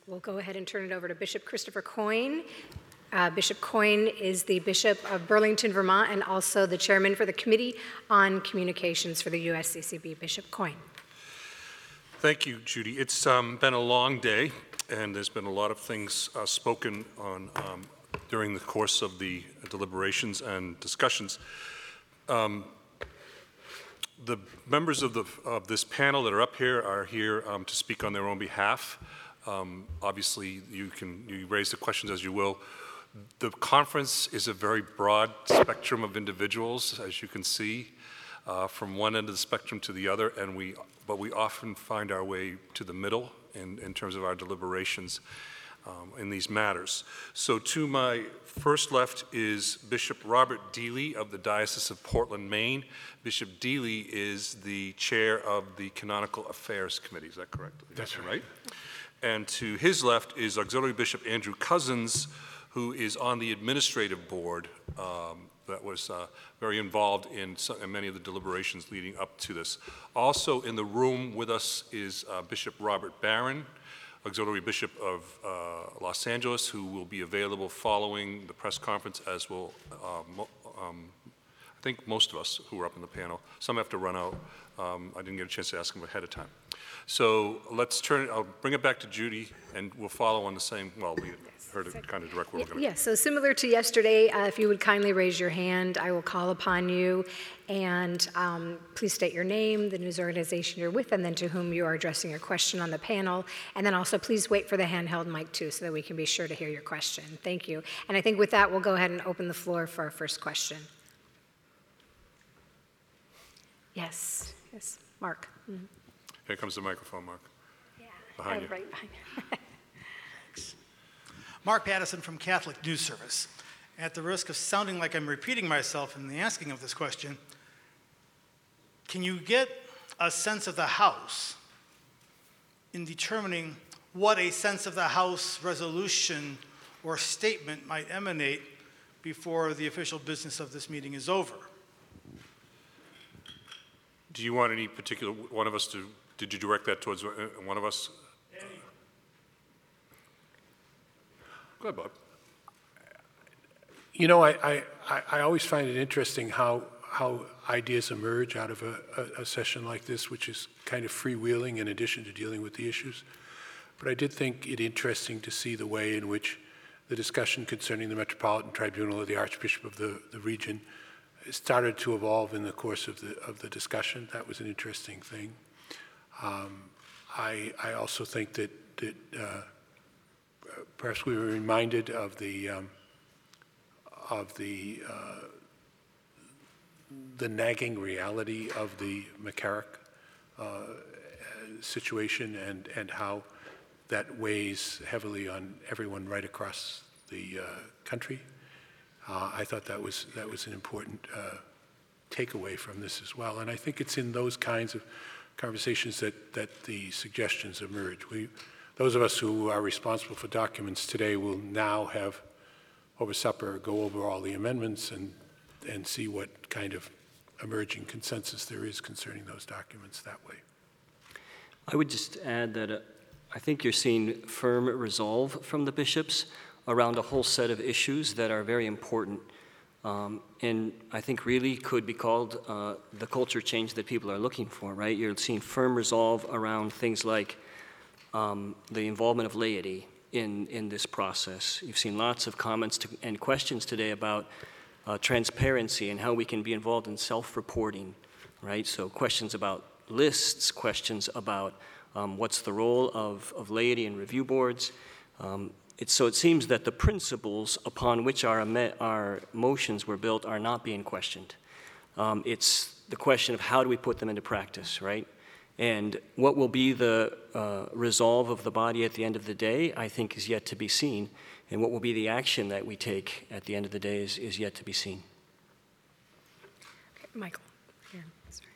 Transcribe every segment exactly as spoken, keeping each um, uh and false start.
We'll go ahead and turn it over to Bishop Christopher Coyne. Uh, Bishop Coyne is the Bishop of Burlington, Vermont, and also the chairman for the Committee on Communications for the U S C C B. Bishop Coyne. Thank you, Judy. It's um, been a long day, and there's been a lot of things uh, spoken on um, during the course of the deliberations and discussions. Um, the members of, the, of this panel that are up here are here um, to speak on their own behalf. Um, obviously, you can you raise the questions as you will. The conference is a very broad spectrum of individuals, as you can see, uh, from one end of the spectrum to the other, and we, but we often find our way to the middle in, in terms of our deliberations um, in these matters. So to my first left is Bishop Robert Dealey of the Diocese of Portland, Maine. Bishop Dealey is the chair of the Canonical Affairs Committee. Is that correct? That's right. right? And to his left is Auxiliary Bishop Andrew Cousins, who is on the administrative board um, that was uh, very involved in, some, in many of the deliberations leading up to this. Also in the room with us is uh, Bishop Robert Barron, Auxiliary Bishop of uh, Los Angeles, who will be available following the press conference, as will, uh, mo um, I think, most of us who are up in the panel. Some have to run out. Um, I didn't get a chance to ask them ahead of time. So let's turn it, I'll bring it back to Judy, and we'll follow on the same, well, we heard it kind of direct where we're going to Yeah, so similar to yesterday, uh, if you would kindly raise your hand, I will call upon you, and um, please state your name, the news organization you're with, and then to whom you are addressing your question on the panel. And then also please wait for the handheld mic too, so that we can be sure to hear your question. Thank you. And I think with that, we'll go ahead and open the floor for our first question. Yes, yes, Mark. Mm-hmm. Here comes the microphone, Mark. Yeah, behind oh, you. Right behind you. Mark Pattison from Catholic News Service. At the risk of sounding like I'm repeating myself in the asking of this question, can you get a sense of the House in determining what a sense of the House resolution or statement might emanate before the official business of this meeting is over? Do you want any particular one of us to, did you direct that towards one of us? Any. Go ahead, Bob. You know, I, I, I always find it interesting how, how ideas emerge out of a, a, a session like this, which is kind of freewheeling in addition to dealing with the issues. But I did think it interesting to see the way in which the discussion concerning the Metropolitan Tribunal or the Archbishop of the, the region started to evolve in the course of the, of the discussion. That was an interesting thing. Um, I, I also think that, that uh, perhaps we were reminded of the um, of the uh, the nagging reality of the McCarrick uh, situation, and and how that weighs heavily on everyone right across the uh, country. Uh, I thought that was that was an important uh, takeaway from this as well, and I think it's in those kinds of conversations that that the suggestions emerge. We, those of us who are responsible for documents today, will now have over supper go over all the amendments and and see what kind of emerging consensus there is concerning those documents that way. I would just add that uh, I think you're seeing firm resolve from the bishops around a whole set of issues that are very important, um, and I think really could be called uh, the culture change that people are looking for, right? You're seeing firm resolve around things like um, the involvement of laity in, in this process. You've seen lots of comments to, and questions today about uh, transparency and how we can be involved in self-reporting, right? So questions about lists, questions about um, what's the role of, of laity in review boards. Um, It's, so it seems that the principles upon which our, our motions were built are not being questioned. Um, it's the question of how do we put them into practice, right? And what will be the uh, resolve of the body at the end of the day, I think, is yet to be seen. And what will be the action that we take at the end of the day is, is yet to be seen. Okay, Michael. Here. Sorry.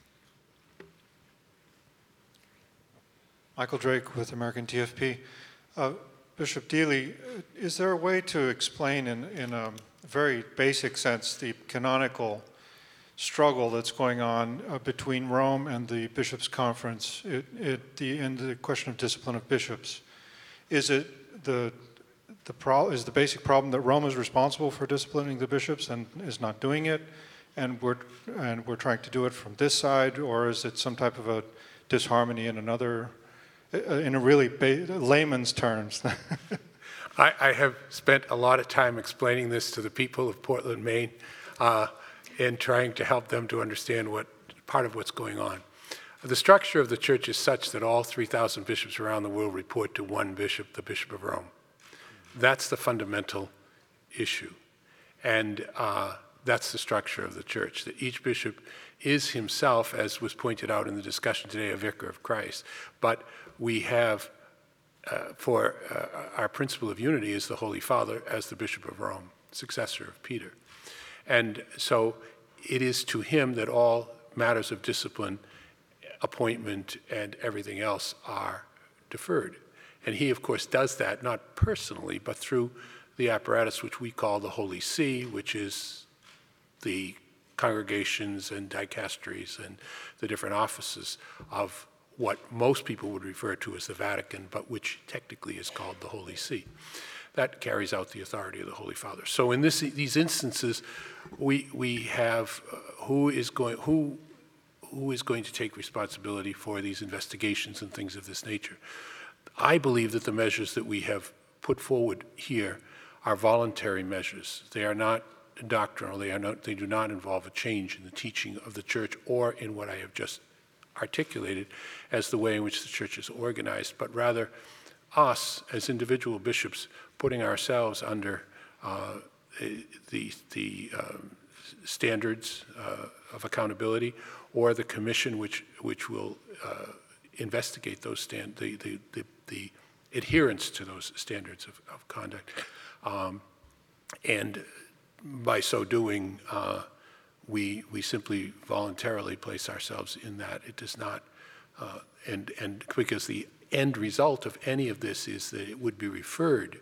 Michael Drake with American T F P. Uh, Bishop Dealey, is there a way to explain in, in a very basic sense the canonical struggle that's going on uh, between Rome and the Bishops' Conference it, it, the, and the question of discipline of bishops? is it the the pro, is the basic problem that Rome is responsible for disciplining the bishops and is not doing it, and we're and we're trying to do it from this side, or is it some type of a disharmony in another, in a really ba- layman's terms? I, I have spent a lot of time explaining this to the people of Portland, Maine, uh, and trying to help them to understand what part of what's going on. The structure of the church is such that all three thousand bishops around the world report to one bishop, the Bishop of Rome. That's the fundamental issue. And uh, that's the structure of the church, that each bishop is himself, as was pointed out in the discussion today, a vicar of Christ. But we have, uh, for uh, our principle of unity is the Holy Father as the Bishop of Rome, successor of Peter. And so it is to him that all matters of discipline, appointment, and everything else are deferred. And he, of course, does that, not personally, but through the apparatus which we call the Holy See, which is the congregations and dicasteries and the different offices of what most people would refer to as the Vatican, but which technically is called the Holy See. That carries out the authority of the Holy Father. So in this, these instances, we, we have uh, who is going, who, who is going to take responsibility for these investigations and things of this nature. I believe that the measures that we have put forward here are voluntary measures. They are not doctrinal. They are not. They do not involve a change in the teaching of the church or in what I have just articulated as the way in which the church is organized, but rather us as individual bishops putting ourselves under uh, the the um, standards uh, of accountability, or the commission which which will uh, investigate those stand the the, the the adherence to those standards of, of conduct, um, and by so doing, uh, we we simply voluntarily place ourselves in that. It does not, uh, and and because the end result of any of this is that it would be referred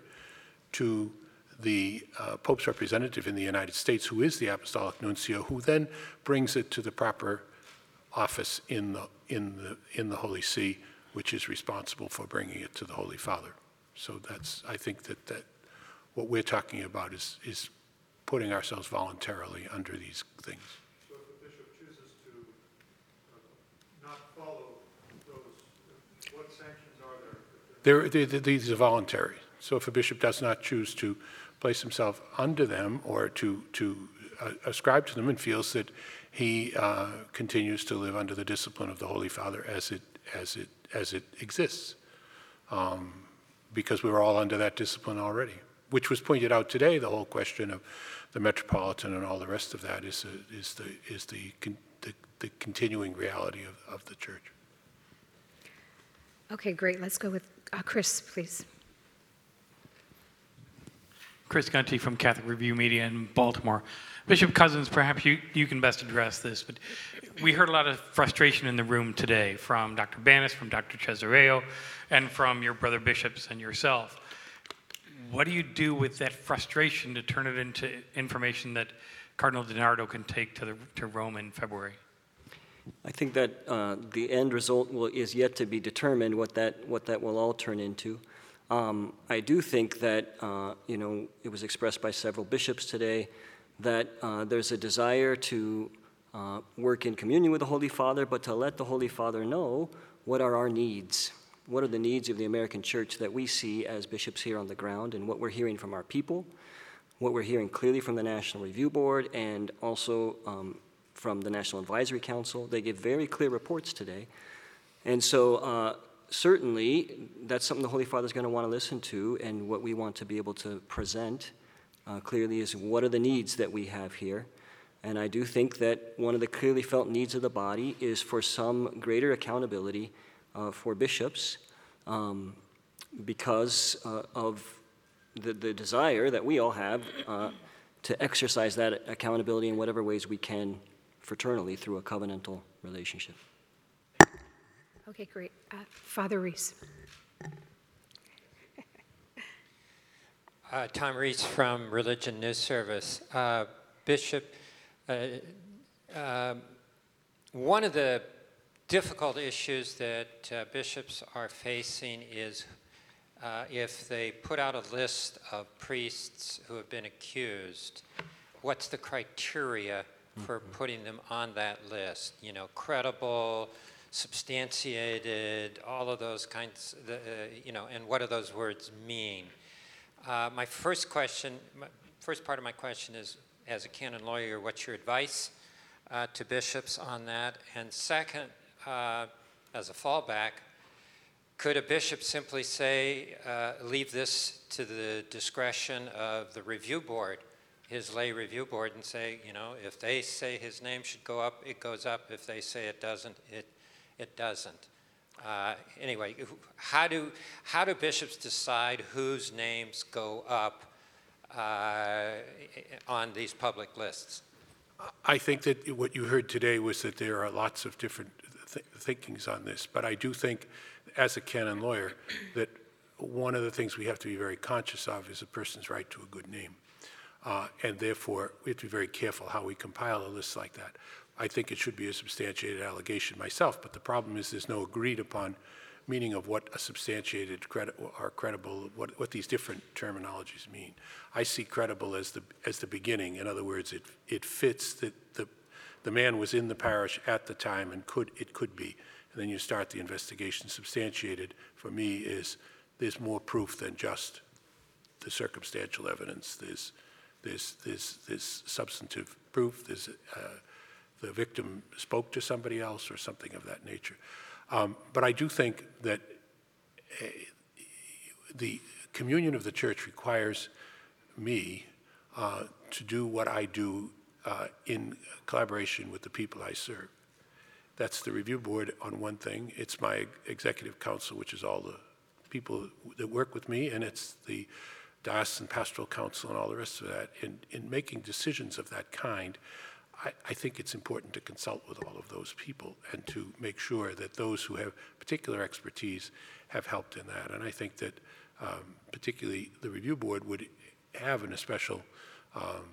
to the uh, Pope's representative in the United States, who is the Apostolic Nuncio, who then brings it to the proper office in the in the in the Holy See, which is responsible for bringing it to the Holy Father. So that's, I think that, that what we're talking about is, is putting ourselves voluntarily under these things. So if the bishop chooses to uh, not follow those, what sanctions are there? They're, they're, these are voluntary. So if a bishop does not choose to place himself under them or to, to uh, ascribe to them and feels that he uh, continues to live under the discipline of the Holy Father as it, as it as it exists, um, because we were all under that discipline already, which was pointed out today. The whole question of the Metropolitan and all the rest of that is, a, is, the, is the, con, the, the continuing reality of, of the church. Okay, great. Let's go with uh, Chris, please. Chris Gunty from Catholic Review Media in Baltimore. Bishop Cozzens, perhaps you, you can best address this, but we heard a lot of frustration in the room today from Doctor Banis, from Doctor Cesareo, and from your brother bishops and yourself. What do you do with that frustration to turn it into information that Cardinal DiNardo can take to, the, to Rome in February? I think that uh, the end result will, is yet to be determined, what that, what that will all turn into. Um, I do think that, uh, you know, it was expressed by several bishops today that uh, there's a desire to uh, work in communion with the Holy Father, but to let the Holy Father know what are our needs, what are the needs of the American church that we see as bishops here on the ground, and what we're hearing from our people, what we're hearing clearly from the National Review Board, and also um, from the National Advisory Council. They give very clear reports today. And so uh, certainly that's something the Holy Father is going to want to listen to, and what we want to be able to present Uh, clearly is what are the needs that we have here. And I do think that one of the clearly felt needs of the body is for some greater accountability uh, for bishops um, because uh, of the, the desire that we all have uh, to exercise that accountability in whatever ways we can fraternally through a covenantal relationship. Okay, great. Uh, Father Reese. Uh, Tom Reese from Religion News Service. Uh, Bishop, uh, uh, one of the difficult issues that uh, bishops are facing is uh, if they put out a list of priests who have been accused, what's the criteria for putting them on that list? You know, credible, substantiated, all of those kinds, uh, you know, and what do those words mean? Uh, my first question, my first part of my question is, as a canon lawyer, what's your advice uh, to bishops on that? And second, uh, as a fallback, could a bishop simply say, uh, leave this to the discretion of the review board, his lay review board, and say, you know, if they say his name should go up, it goes up. If they say it doesn't, it, it doesn't. Uh, anyway, how do, how do bishops decide whose names go up uh, on these public lists? I think that what you heard today was that there are lots of different th thinkings on this, but I do think, as a canon lawyer, that one of the things we have to be very conscious of is a person's right to a good name. Uh, and therefore, we have to be very careful how we compile a list like that. I think it should be a substantiated allegation myself, but the problem is there's no agreed upon meaning of what a substantiated credi or credible, what, what these different terminologies mean. I see credible as the, as the beginning. In other words, it, it fits that the, the man was in the parish at the time and could, it could be. And then you start the investigation. Substantiated, for me, is there's more proof than just the circumstantial evidence. There's, there's, there's, there's substantive proof. There's uh, the victim spoke to somebody else or something of that nature. Um, but I do think that uh, the communion of the church requires me uh, to do what I do uh, in collaboration with the people I serve. That's the review board on one thing. It's my executive council, which is all the people that work with me, and it's the diocesan pastoral council and all the rest of that. In, in making decisions of that kind, I, I think it's important to consult with all of those people and to make sure that those who have particular expertise have helped in that. And I think that um, particularly the review board would have an especial um,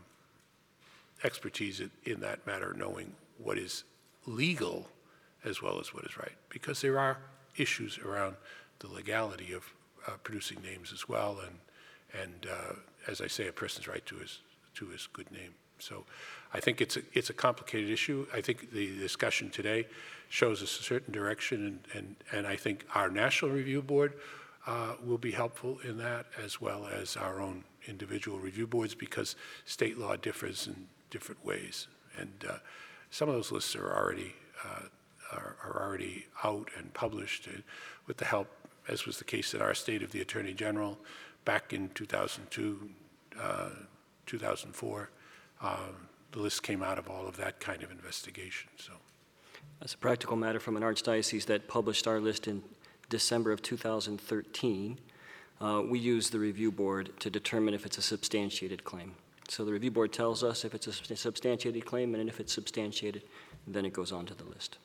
expertise in, in that matter, knowing what is legal as well as what is right, because there are issues around the legality of uh, producing names as well, and and uh, as I say, a person's right to his to his good name. So I think it's a, it's a complicated issue. I think the discussion today shows us a certain direction, and and, and I think our National Review Board uh, will be helpful in that, as well as our own individual review boards, because state law differs in different ways, and uh, some of those lists are already uh, are, are already out and published uh, with the help, as was the case in our state, of the Attorney General back in two thousand two, uh, two thousand four. Um, the list came out of all of that kind of investigation. So, as a practical matter, from an archdiocese that published our list in December of two thousand thirteen, uh, we use the review board to determine if it's a substantiated claim. So the review board tells us if it's a substantiated claim, and if it's substantiated, then it goes on to the list.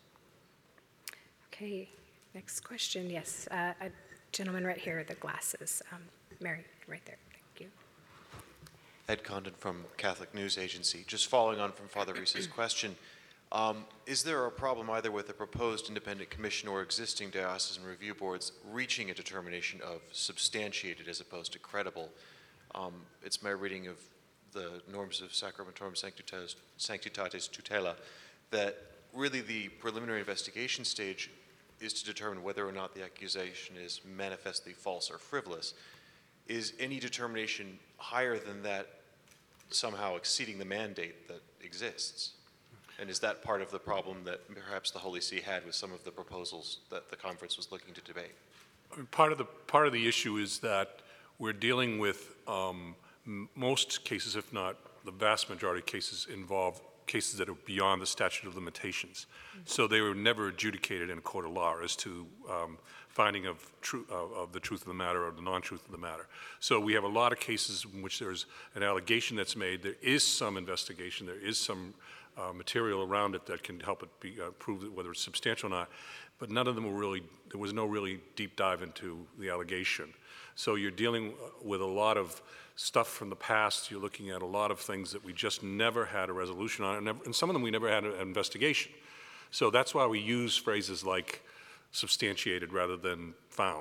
Okay, next question. Yes, uh, a gentleman right here with the glasses. Um, Mary, right there. Thank you. Ed Condon from Catholic News Agency. Just following on from Father Reese's question, um, is there a problem either with the proposed independent commission or existing diocesan review boards reaching a determination of substantiated as opposed to credible? Um, it's my reading of the norms of Sacramentorum Sanctitatis, Sanctitatis Tutela that really the preliminary investigation stage is to determine whether or not the accusation is manifestly false or frivolous. Is any determination higher than that somehow exceeding the mandate that exists? And is that part of the problem that perhaps the Holy See had with some of the proposals that the conference was looking to debate? Part of the, part of the issue is that we're dealing with um, m most cases, if not the vast majority of cases, involve cases that are beyond the statute of limitations. Mm-hmm. So they were never adjudicated in a court of law as to um, finding of, tru uh, of the truth of the matter or the non-truth of the matter. So we have a lot of cases in which there's an allegation that's made, there is some investigation, there is some uh, material around it that can help it be uh, prove whether it's substantial or not, but none of them were really, there was no really deep dive into the allegation. So you're dealing with a lot of stuff from the past. You're looking at a lot of things that we just never had a resolution on, and, never, and some of them we never had an investigation. So that's why we use phrases like substantiated rather than found,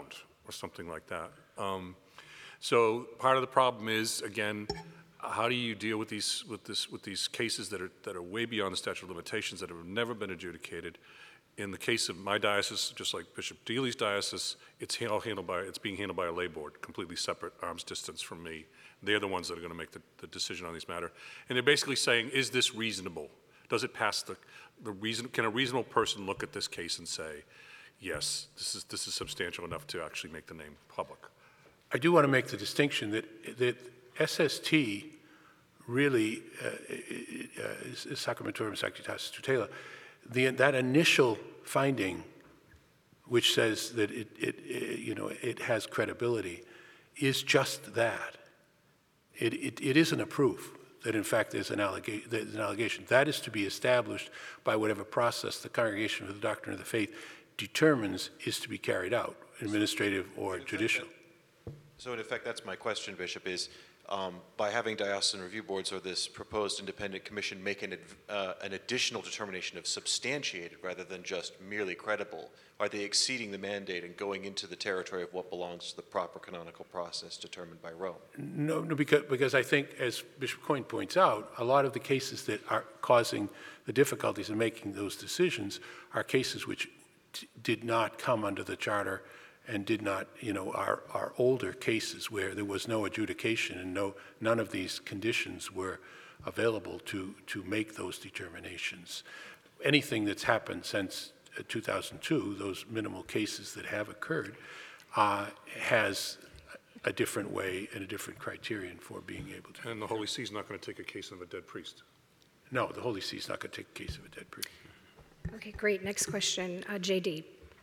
or something like that. Um, so part of the problem is, again, how do you deal with these with this with these cases that are that are way beyond the statute of limitations, that have never been adjudicated? In the case of my diocese, just like Bishop Dealey's diocese, it's all handled by it's being handled by a lay board, completely separate, arm's distance from me. They're the ones that are going to make the, the decision on these matters, and they're basically saying, is this reasonable? Does it pass the the reason? Can a reasonable person look at this case and say, yes, this is this is substantial enough to actually make the name public? I do want to make the distinction that that S S T really uh, uh, is, is Sacramentorum Sanctitatis Tutela. The, that initial finding, which says that it, it, it, you know, it has credibility, is just that. It, it, it isn't a proof that, in fact, there's an, allega- there's an allegation. That is to be established by whatever process the Congregation for the Doctrine of the Faith determines is to be carried out, administrative or judicial. So in effect, that's my question, Bishop, is um, by having diocesan review boards or this proposed independent commission make an, uh, an additional determination of substantiated rather than just merely credible, are they exceeding the mandate and going into the territory of what belongs to the proper canonical process determined by Rome? No, no, because, because I think, as Bishop Coyne points out, a lot of the cases that are causing the difficulties in making those decisions are cases which t- did not come under the charter and did not, you know, are, are older cases where there was no adjudication and no, none of these conditions were available to, to make those determinations. Anything that's happened since uh, two thousand two, those minimal cases that have occurred, uh, has a different way and a different criterion for being able to. And the Holy See is not going to take a case of a dead priest. No, the Holy See is not going to take a case of a dead priest. Okay, great. Next question, uh, J D.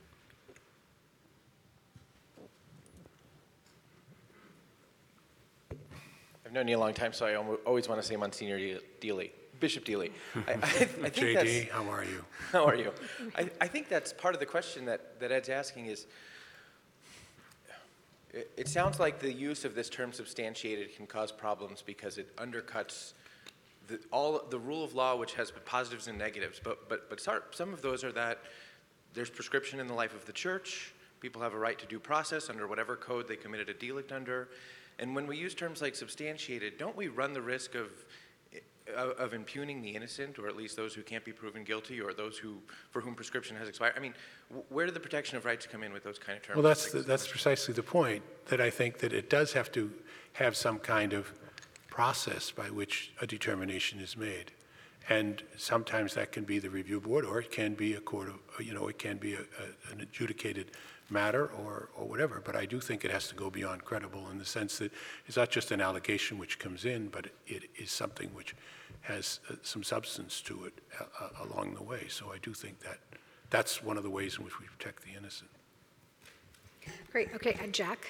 I've known you a long time, so I almo- always want to say Monsignor De- Dealey, Bishop Dealey. I, I, I think J D, that's- how are you? How are you? I, I think that's part of the question that, that Ed's asking is, it, it sounds like the use of this term substantiated can cause problems because it undercuts the, all the rule of law, which has positives and negatives. But, but, but some of those are that there's prescription in the life of the church. People have a right to due process under whatever code they committed a delict under. And when we use terms like substantiated, don't we run the risk of, of, of impugning the innocent, or at least those who can't be proven guilty, or those who, for whom prescription has expired? I mean, where did the protection of rights come in with those kind of terms? Well, that's, the, that's precisely the point, that I think that it does have to have some kind of process by which a determination is made. And sometimes that can be the review board, or it can be a court of, you know, it can be a, a, an adjudicated matter or, or whatever. But I do think it has to go beyond credible in the sense that it's not just an allegation which comes in, but it, it is something which has uh, some substance to it uh, uh, along the way. So I do think that that's one of the ways in which we protect the innocent. Great. Okay, uh, Jack.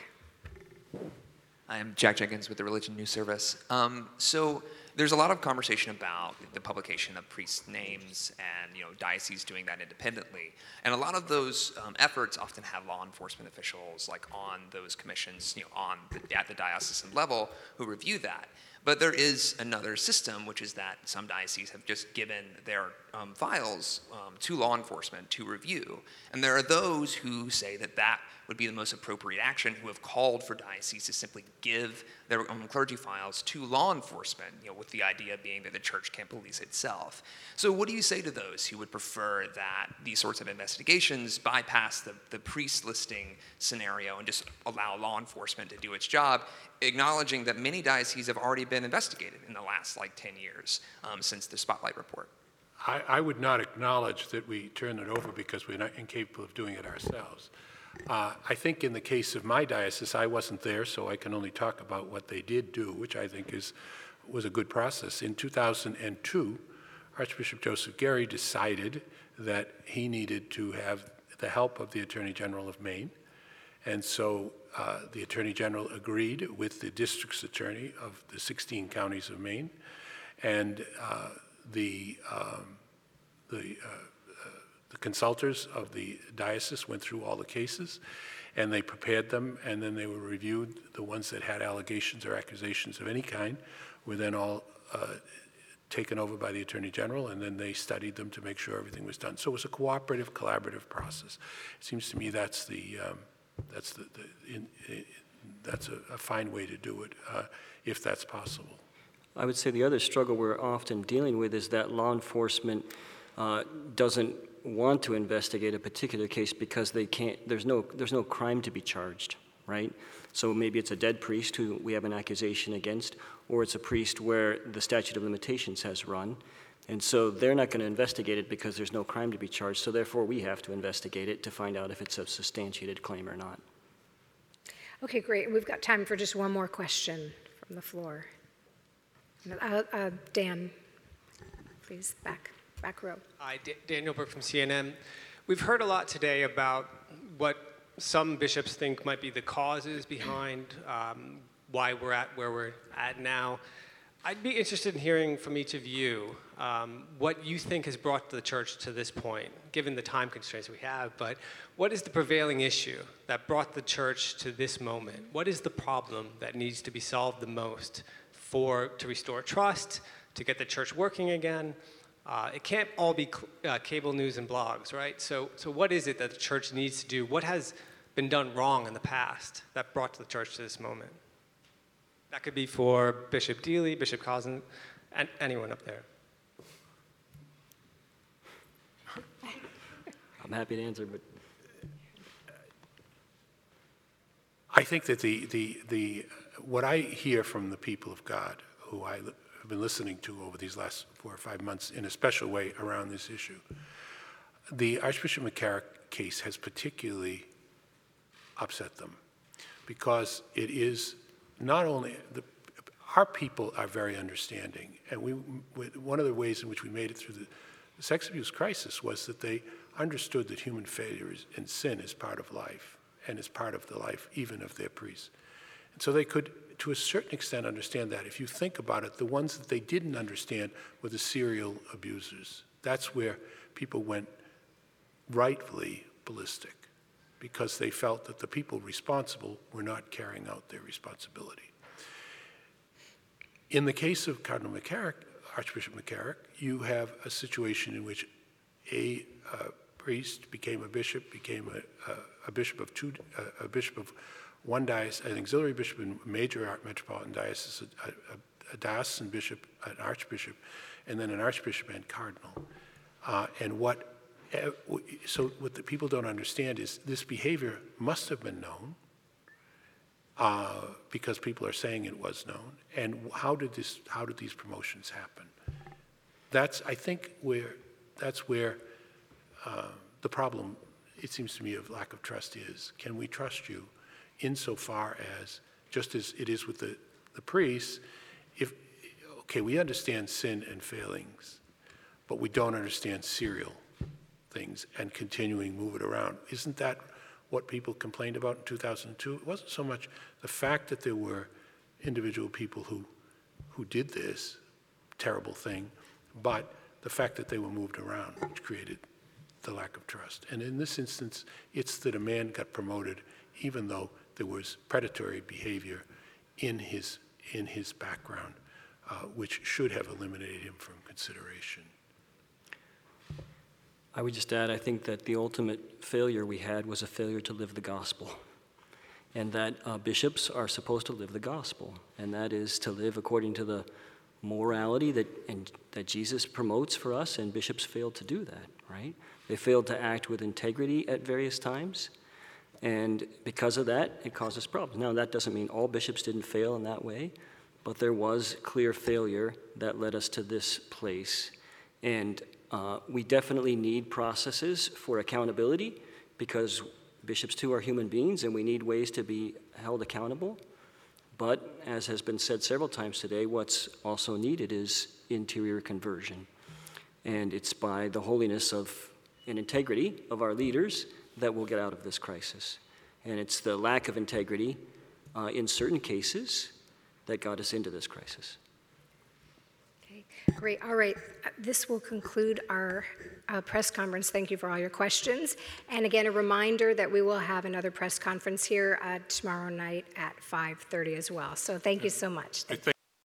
I'm Jack Jenkins with the Religion News Service. Um, so there's a lot of conversation about the publication of priests' names and, you know, dioceses doing that independently. And a lot of those um, efforts often have law enforcement officials, like on those commissions, you know, on the, at the diocesan level, who review that. But there is another system, which is that some dioceses have just given their um, files um, to law enforcement to review. And there are those who say that that would be the most appropriate action, who have called for dioceses to simply give their own clergy files to law enforcement, you know, with the idea being that the church can't police itself. So what do you say to those who would prefer that these sorts of investigations bypass the, the priest listing scenario and just allow law enforcement to do its job, acknowledging that many dioceses have already been investigated in the last like ten years um, since the Spotlight report? I, I would not acknowledge that we turn it over because we're not incapable of doing it ourselves. Uh, I think in the case of my diocese, I wasn't there, so I can only talk about what they did do, which I think is was a good process. In two thousand two, Archbishop Joseph Gary decided that he needed to have the help of the Attorney General of Maine, and so uh, the Attorney General agreed with the district's attorney of the sixteen counties of Maine, and uh, the um, the uh, The consultors of the diocese went through all the cases, and they prepared them, and then they were reviewed. The ones that had allegations or accusations of any kind were then all uh, taken over by the Attorney General, and then they studied them to make sure everything was done. So it was a cooperative, collaborative process. It seems to me that's the um, That's, the, the, in, in, that's a, a fine way to do it, uh, if that's possible. I would say the other struggle we're often dealing with is that law enforcement uh, doesn't want to investigate a particular case because they can't, there's no, there's no crime to be charged, right? So maybe it's a dead priest who we have an accusation against, or it's a priest where the statute of limitations has run. And so they're not going to investigate it because there's no crime to be charged, so therefore we have to investigate it to find out if it's a substantiated claim or not. Okay, great. We've got time for just one more question from the floor. Uh, uh, Dan, please, back, back row. Hi, D- Daniel Burke from C N N. We've heard a lot today about what some bishops think might be the causes behind um, why we're at where we're at now. I'd be interested in hearing from each of you um, what you think has brought the church to this point, given the time constraints we have, but what is the prevailing issue that brought the church to this moment? What is the problem that needs to be solved the most for to restore trust, to get the church working again? Uh, it can't all be uh, cable news and blogs, right? So, so what is it that the church needs to do? What has been done wrong in the past that brought the church to this moment? That could be for Bishop Deely, Bishop Cozzens, and anyone up there. I'm happy to answer, but I think that the, the, the, what I hear from the people of God, who I li- have been listening to over these last four or five months in a special way around this issue, the Archbishop McCarrick case has particularly upset them because it is not only, the, our people are very understanding, and we, one of the ways in which we made it through the, the sex abuse crisis was that they understood that human failure is, and sin is part of life, and is part of the life even of their priests. And so they could, to a certain extent, understand that. If you think about it, the ones that they didn't understand were the serial abusers. That's where people went rightfully ballistic, because they felt that the people responsible were not carrying out their responsibility. In the case of Cardinal McCarrick, Archbishop McCarrick, you have a situation in which a uh, priest became a bishop, became a, a, a bishop of two, uh, a bishop of one diocese, an auxiliary bishop in a major metropolitan diocese, a, a, a diocesan bishop, an archbishop, and then an archbishop and cardinal. Uh, and what So what the people don't understand is this behavior must have been known uh, because people are saying it was known. And how did this? How did these promotions happen? That's I think where that's where uh, the problem, it seems to me, of lack of trust is. Can we trust you insofar as, just as it is with the the priests, if okay, we understand sin and failings, but we don't understand serial things and continuing move it around. Isn't that what people complained about in two thousand two? It wasn't so much the fact that there were individual people who who did this terrible thing, but the fact that they were moved around, which created the lack of trust. And in this instance, it's that a man got promoted even though there was predatory behavior in his in his background, uh, which should have eliminated him from consideration. I would just add, I think that the ultimate failure we had was a failure to live the gospel. And that uh, bishops are supposed to live the gospel. And that is to live according to the morality that, and, that Jesus promotes for us, and bishops failed to do that, right? They failed to act with integrity at various times. And because of that, it causes problems. Now, that doesn't mean all bishops didn't fail in that way, but there was clear failure that led us to this place. And Uh, we definitely need processes for accountability, because bishops too are human beings and we need ways to be held accountable. But as has been said several times today, what's also needed is interior conversion. And it's by the holiness of and integrity of our leaders that we'll get out of this crisis. And it's the lack of integrity uh, in certain cases that got us into this crisis. Great. All right. This will conclude our uh, press conference. Thank you for all your questions. And again, a reminder that we will have another press conference here uh, tomorrow night at five thirty as well. So thank you so much. Thank you.